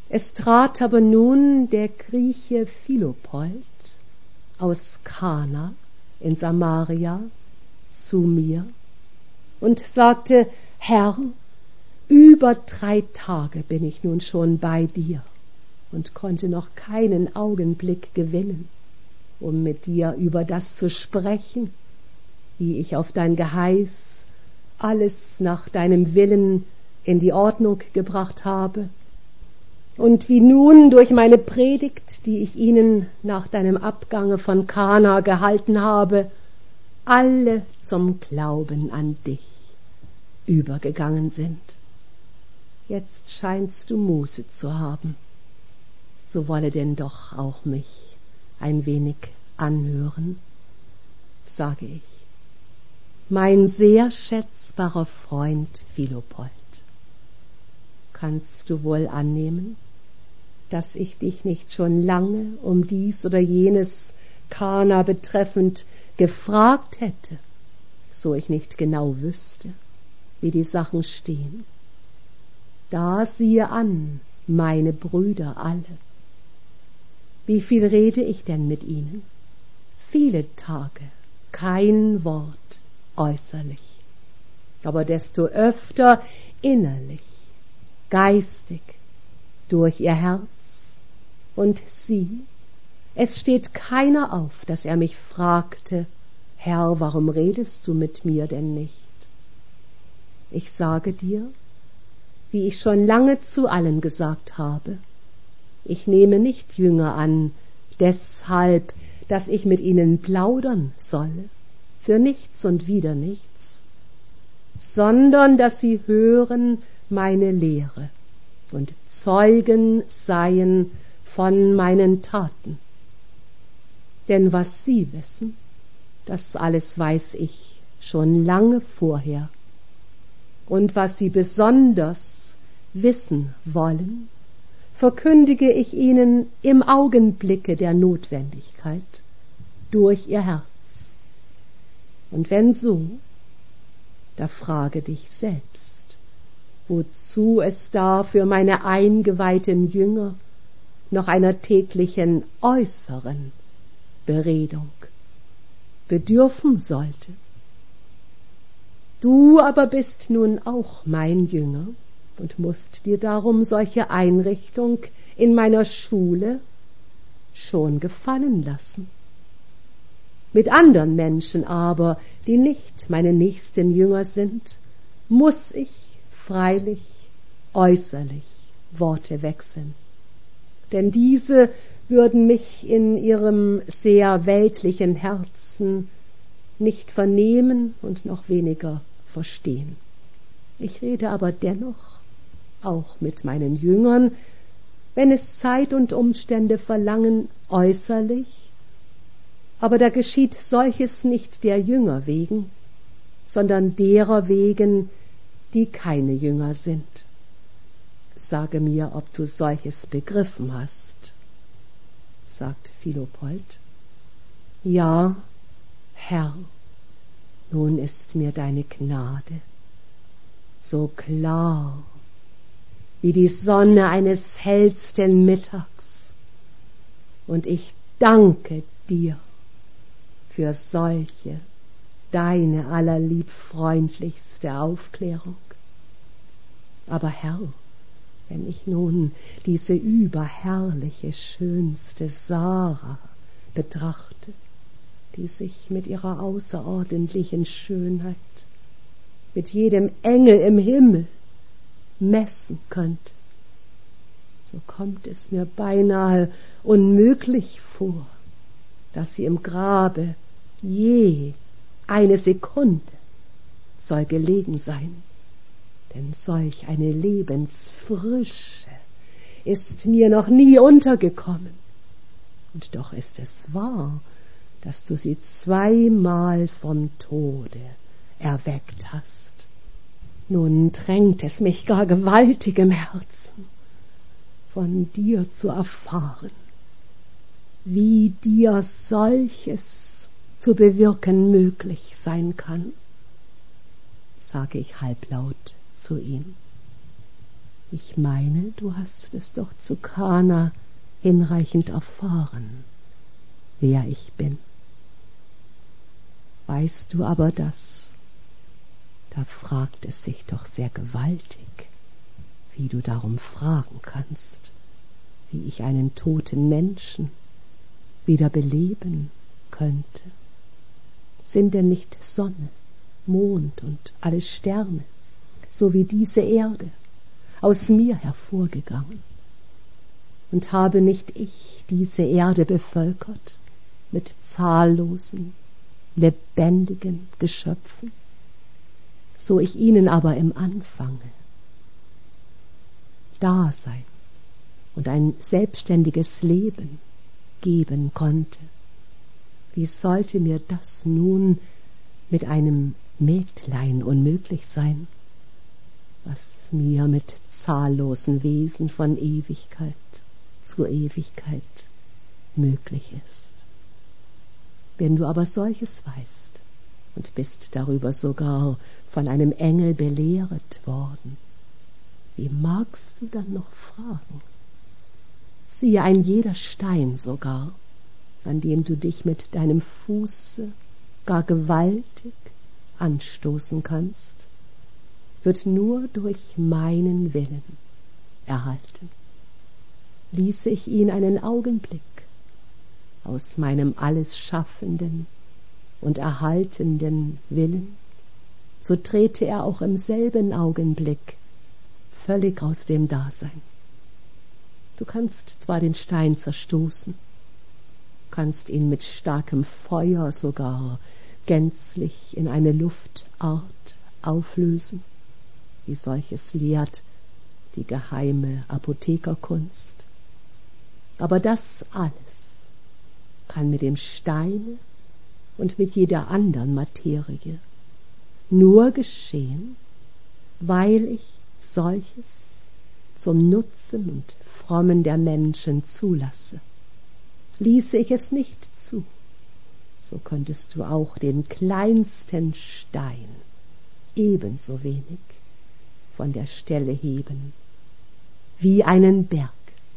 Es trat aber nun der Grieche Philopold aus Kana in Samaria zu mir und sagte: Herr, über 3 Tage bin ich nun schon bei dir und konnte noch keinen Augenblick gewinnen, um mit dir über das zu sprechen, wie ich auf dein Geheiß alles nach deinem Willen in die Ordnung gebracht habe und wie nun durch meine Predigt, die ich ihnen nach deinem Abgange von Kana gehalten habe, alle zum Glauben an dich übergegangen sind. Jetzt scheinst du Muße zu haben, so wolle denn doch auch mich ein wenig anhören, sage ich. Mein sehr schätzbarer Freund Philopold, kannst du wohl annehmen, dass ich dich nicht schon lange um dies oder jenes Kana betreffend gefragt hätte, so ich nicht genau wüsste, wie die Sachen stehen. Da siehe an, meine Brüder alle. Wie viel rede ich denn mit ihnen? Viele Tage, kein Wort äußerlich, aber desto öfter innerlich, geistig, durch ihr Herz. Und sieh, es steht keiner auf, dass er mich fragte: Herr, warum redest du mit mir denn nicht? Ich sage dir, wie ich schon lange zu allen gesagt habe, ich nehme nicht Jünger an, deshalb, dass ich mit ihnen plaudern solle, für nichts und wieder nichts, sondern dass sie hören meine Lehre und Zeugen seien von meinen Taten. Denn was sie wissen, das alles weiß ich schon lange vorher. Und was sie besonders wissen wollen, verkündige ich ihnen im Augenblicke der Notwendigkeit durch ihr Herz. Und wenn so, da frage dich selbst, wozu es da für meine eingeweihten Jünger noch einer täglichen äußeren Beredung bedürfen sollte. Du aber bist nun auch mein Jünger und musst dir darum solche Einrichtung in meiner Schule schon gefallen lassen. Mit andern Menschen aber, die nicht meine nächsten Jünger sind, muss ich freilich äußerlich Worte wechseln. Denn diese würden mich in ihrem sehr weltlichen Herzen nicht vernehmen und noch weniger verstehen. Ich rede aber dennoch auch mit meinen Jüngern, wenn es Zeit und Umstände verlangen, äußerlich, aber da geschieht solches nicht der Jünger wegen, sondern derer wegen, die keine Jünger sind. Sage mir, ob du solches begriffen hast, sagt Philopold. Ja, Herr, nun ist mir deine Gnade so klar wie die Sonne eines hellsten Mittags, und ich danke dir für solche deine allerliebfreundlichste Aufklärung. Aber Herr, wenn ich nun diese überherrliche, schönste Sarah betrachte, die sich mit ihrer außerordentlichen Schönheit mit jedem Engel im Himmel messen könnte, so kommt es mir beinahe unmöglich vor, dass sie im Grabe je eine Sekunde soll gelegen sein. Denn solch eine Lebensfrische ist mir noch nie untergekommen. Und doch ist es wahr, dass du sie 2-mal vom Tode erweckt hast. Nun drängt es mich gar gewaltig im Herzen, von dir zu erfahren, wie dir solches zu bewirken möglich sein kann, sage ich halblaut zu ihm. Ich meine, du hast es doch zu Kana hinreichend erfahren, wer ich bin. Weißt du aber das? Da fragt es sich doch sehr gewaltig, wie du darum fragen kannst, wie ich einen toten Menschen wieder beleben könnte. Sind denn nicht Sonne, Mond und alle Sterne, so wie diese Erde, aus mir hervorgegangen? Und habe nicht ich diese Erde bevölkert mit zahllosen, lebendigen Geschöpfen, so ich ihnen aber im Anfange Dasein und ein selbstständiges Leben geben konnte? Wie sollte mir das nun mit einem Mägdlein unmöglich sein, was mir mit zahllosen Wesen von Ewigkeit zu Ewigkeit möglich ist? Wenn du aber solches weißt und bist darüber sogar von einem Engel belehret worden, wie magst du dann noch fragen? Siehe, ein jeder Stein sogar, an dem du dich mit deinem Fuße gar gewaltig anstoßen kannst, wird nur durch meinen Willen erhalten. Ließe ich ihn einen Augenblick aus meinem alles schaffenden und erhaltenden Willen, so trete er auch im selben Augenblick völlig aus dem Dasein. Du kannst zwar den Stein zerstoßen, kannst ihn mit starkem Feuer sogar gänzlich in eine Luftart auflösen, wie solches lehrt die geheime Apothekerkunst. Aber das alles kann mit dem Steine und mit jeder anderen Materie nur geschehen, weil ich solches zum Nutzen und Frommen der Menschen zulasse. Ließe ich es nicht zu, so könntest du auch den kleinsten Stein ebenso wenig von der Stelle heben wie einen Berg.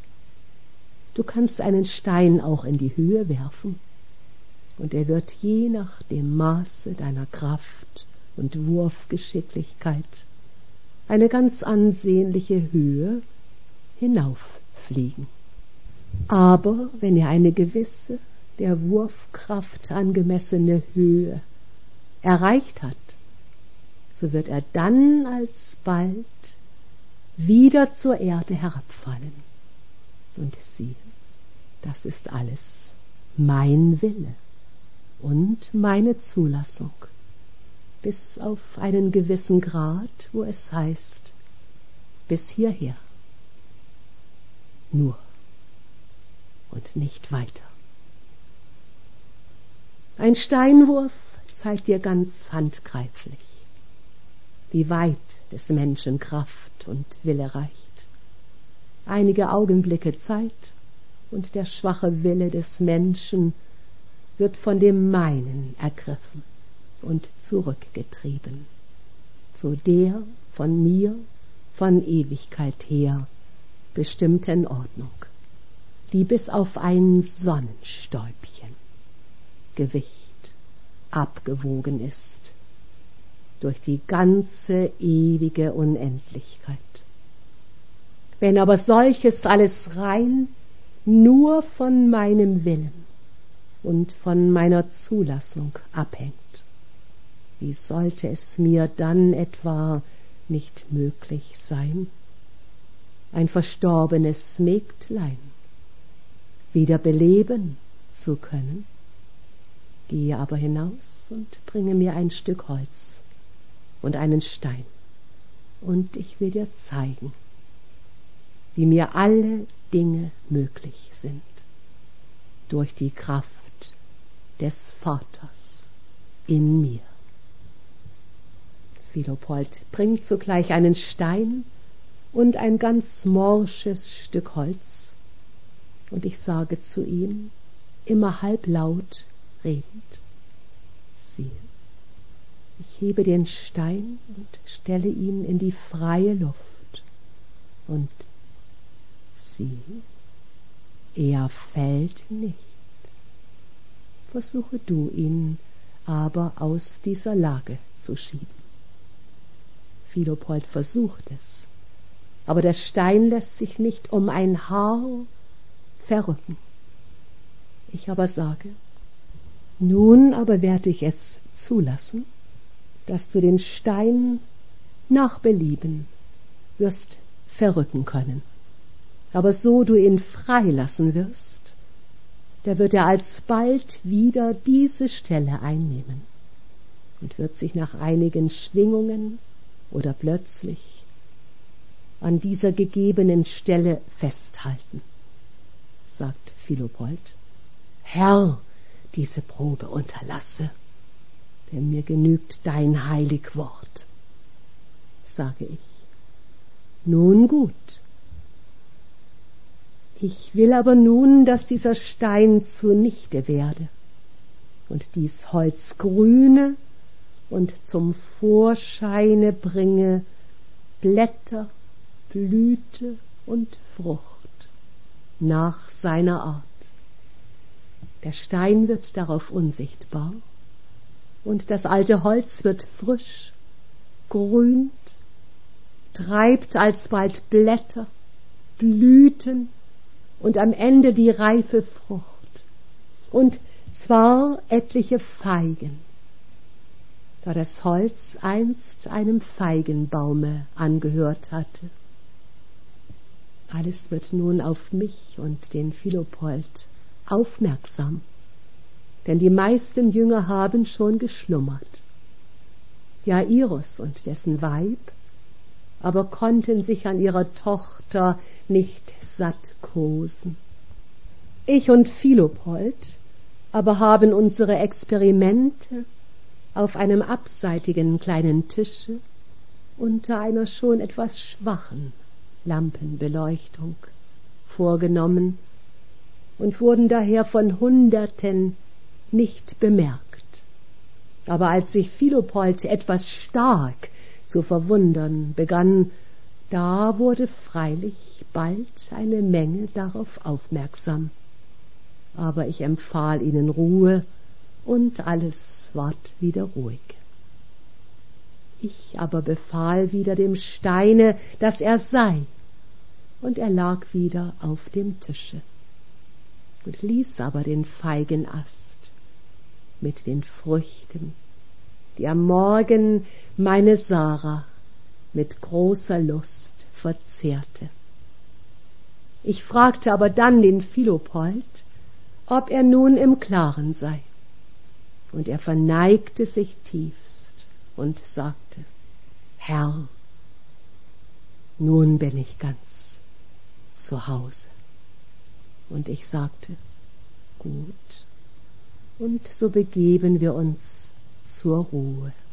Du kannst einen Stein auch in die Höhe werfen, und er wird je nach dem Maße deiner Kraft und Wurfgeschicklichkeit eine ganz ansehnliche Höhe hinauffliegen. Aber wenn er eine gewisse, der Wurfkraft angemessene Höhe erreicht hat, so wird er dann alsbald wieder zur Erde herabfallen. Und siehe, das ist alles mein Wille und meine Zulassung, bis auf einen gewissen Grad, wo es heißt, bis hierher, nur und nicht weiter. Ein Steinwurf zeigt dir ganz handgreiflich, wie weit des Menschen Kraft und Wille reicht. Einige Augenblicke Zeit und der schwache Wille des Menschen wird von dem meinen ergriffen und zurückgetrieben, zu der von mir von Ewigkeit her bestimmten Ordnung, die bis auf ein Sonnenstäubchen Gewicht abgewogen ist durch die ganze ewige Unendlichkeit. Wenn aber solches alles rein nur von meinem Willen und von meiner Zulassung abhängt, wie sollte es mir dann etwa nicht möglich sein, ein verstorbenes Mägdlein wieder beleben zu können? Gehe aber hinaus und bringe mir ein Stück Holz und einen Stein, und ich will dir zeigen, wie mir alle Dinge möglich sind, durch die Kraft des Vaters in mir. Philopold bringt sogleich einen Stein und ein ganz morsches Stück Holz, und ich sage zu ihm, immer halblaut redend, siehe, ich hebe den Stein und stelle ihn in die freie Luft, Und sieh, er fällt nicht. Versuche du ihn aber aus dieser Lage zu schieben. Philopold versucht es, aber der Stein lässt sich nicht um ein Haar verrücken. Ich aber sage, nun aber werde ich es zulassen, dass du den Stein nach Belieben wirst verrücken können. Aber so du ihn freilassen wirst, da wird er alsbald wieder diese Stelle einnehmen und wird sich nach einigen Schwingungen oder plötzlich an dieser gegebenen Stelle festhalten, sagt Philopold. Herr, diese Probe unterlasse, denn mir genügt dein heilig Wort. Sage ich, nun gut. Ich will aber nun, dass dieser Stein zunichte werde und dies Holz grüne und zum Vorscheine bringe Blätter, Blüte und Frucht nach seiner Art. Der Stein wird darauf unsichtbar und das alte Holz wird frisch, grünt, treibt alsbald Blätter, Blüten und am Ende die reife Frucht, und zwar etliche Feigen, da das Holz einst einem Feigenbaume angehört hatte. Alles wird nun auf mich und den Philopold aufmerksam, denn die meisten Jünger haben schon geschlummert. Jairus und dessen Weib aber konnten sich an ihrer Tochter nicht satt kosen. Ich und Philopold aber haben unsere Experimente auf einem abseitigen kleinen Tische unter einer schon etwas schwachen Lampenbeleuchtung vorgenommen und wurden daher von Hunderten nicht bemerkt. Aber als sich Philopold etwas stark zu verwundern begann, da wurde freilich bald eine Menge darauf aufmerksam. Aber ich empfahl ihnen Ruhe, und alles ward wieder ruhig. Ich aber befahl wieder dem Steine, dass er sei, und er lag wieder auf dem Tische, und ließ aber den Feigenast mit den Früchten, die am Morgen meine Sarah mit großer Lust verzehrte. Ich fragte aber dann den Philopold, ob er nun im Klaren sei, und er verneigte sich tiefst und sagte, Herr, nun bin ich ganz zu Hause. Und ich sagte, gut, und so begeben wir uns zur Ruhe.